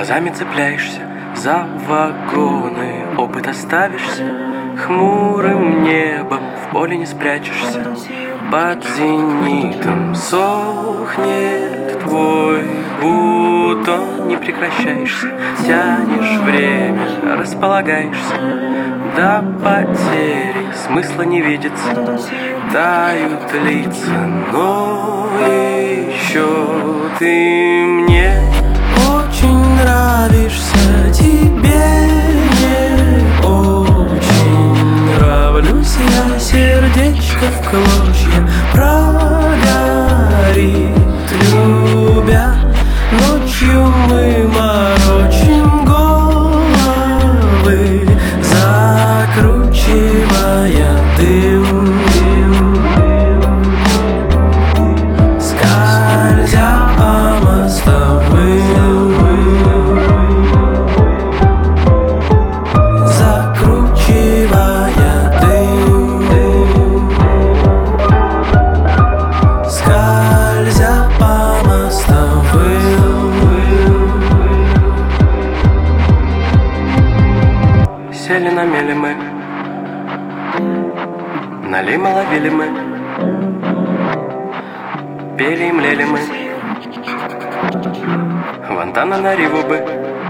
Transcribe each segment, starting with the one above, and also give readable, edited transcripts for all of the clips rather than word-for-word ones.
Глазами цепляешься за вагоны, опыт оставишься, хмурым небом в поле не спрячешься. Под зенитом сохнет твой бутон, не прекращаешься, тянешь время, располагаешься. До потери смысла не видится, тают лица, но еще ты мне очень нравишься, тебе не очень нравлюсь я. Сердечко в клочья прогорит, любя. Ночью мы морочим головы, закручивая дым, скользя по мостовым, закручивая дым, скользя по мостовым. Сели на мели мы, налима ловили мы, пели и млели мы, Фонтана на Риву бы.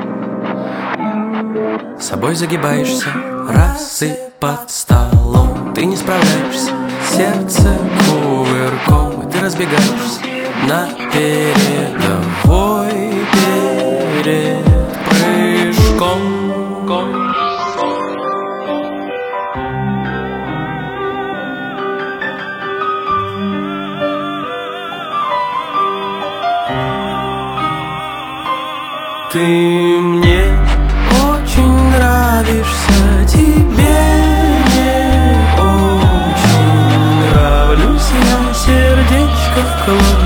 С собой загибаешься, разы под столом, ты не справляешься, сердце кувырком, и ты разбегаешься на передовой перед прыжком. Ты мне очень нравишься, тебе не очень нравлюсь я. Сердечко в клочья